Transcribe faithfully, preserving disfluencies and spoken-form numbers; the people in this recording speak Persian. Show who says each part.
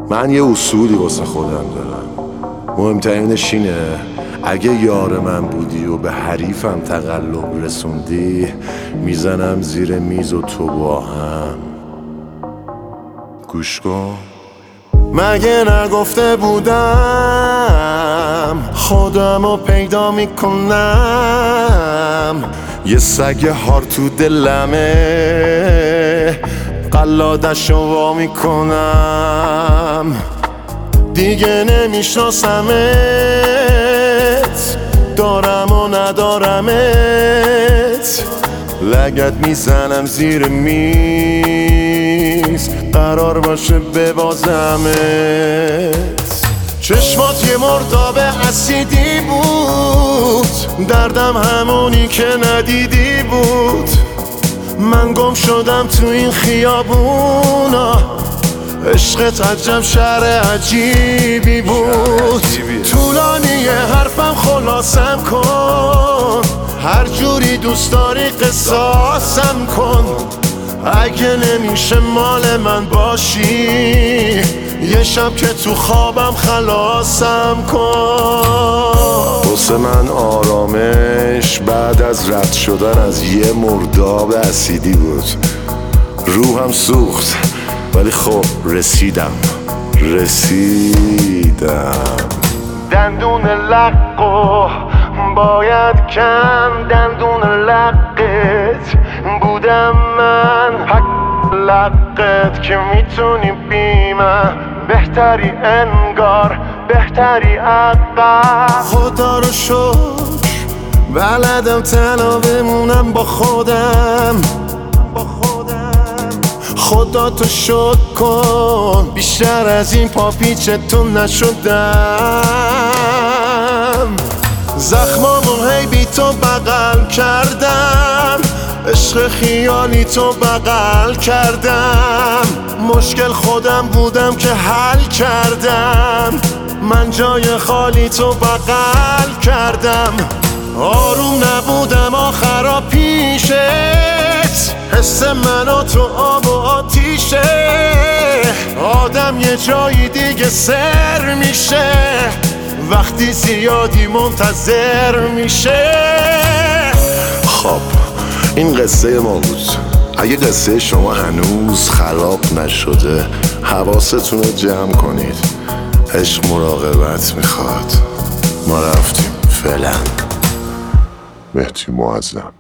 Speaker 1: من یه اصولی واسه خودم دارم، مهمترینش اینه اگه یار من بودی و به حریفم تقلب رسوندی، میزنم زیر میز و تو با هم. گوش کن، مگه نگفته بودم خودمو پیدا میکنم؟ یه سگ هار تو دلمه، قلادشو وا میکنم. دیگه نمیشناسمت، دارم و ندارمت، لگد میزنم زیر میز، قرار باشه ببازمت. چشمات یه مرداب اسیدی بود، دردم همونی که ندیدی بود. من گم شدم تو این خیابونا، عشقت عجب شهر عجیبی بود. طولانی حرفم خلاصم کن، هر جوری دوست داری قصاصم کن. اگه نمیشه مال من باشی، یه شب که تو خوابم خلاصم کن. واسه من آرامش بعد از رد شدن از یه مرداب اسیدی بود. روحم سوخت ولی خب رسیدم رسیدم دندون لقو باید کن، دندون لقت بودم من. حق لقت که میتونی بی من، بهتری انگار بهتری عقب. خدا رو شکر بلدم تنها بمونم با خودم، خدا تو شکر کن بیشتر از این پاپیچتون نشدم. زخمامون هی بی تو بغل کردم، عشق خیالی تو بغل کردم. مشکل خودم بودم که حل کردم، من جای خالی تو بغل کردم. آروم نبودم آخرا پیشت، حس منو تو آب و آتیشه. آدم یه جایی دیگه سر میشه، وقتی زیادی منتظر میشه. خب این قصه ما بود. اگه قصه شما هنوز خراب نشده، حواستون رو جمع کنید، عشق مراقبت میخواد. ما رفتیم فعلا. مهدی معظم.